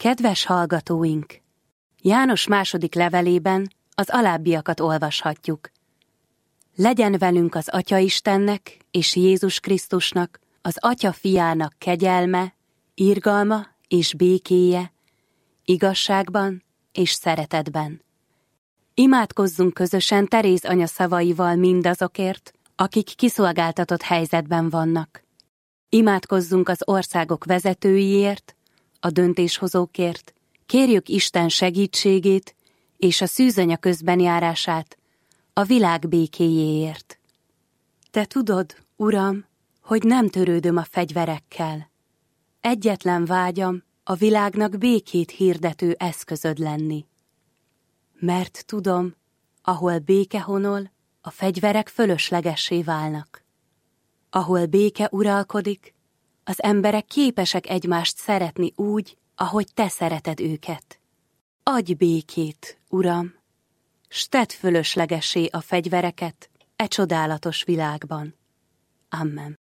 Kedves hallgatóink! János második levelében az alábbiakat olvashatjuk. Legyen velünk az Atya Istennek és Jézus Krisztusnak, az Atya Fiának kegyelme, irgalma és békéje, igazságban és szeretetben. Imádkozzunk közösen Teréz anya szavaival mindazokért, akik kiszolgáltatott helyzetben vannak. Imádkozzunk az országok vezetőiért, a döntéshozókért, kérjük Isten segítségét és a szűzanya közbenjárását a világ békéjéért. Te tudod, Uram, hogy nem törődöm a fegyverekkel. Egyetlen vágyam a világnak békét hirdető eszközöd lenni. Mert tudom, ahol béke honol, a fegyverek fölöslegessé válnak. Ahol béke uralkodik, az emberek képesek egymást szeretni úgy, ahogy te szereted őket. Adj békét, Uram, s tedd fölöslegessé a fegyvereket e csodálatos világban. Amen.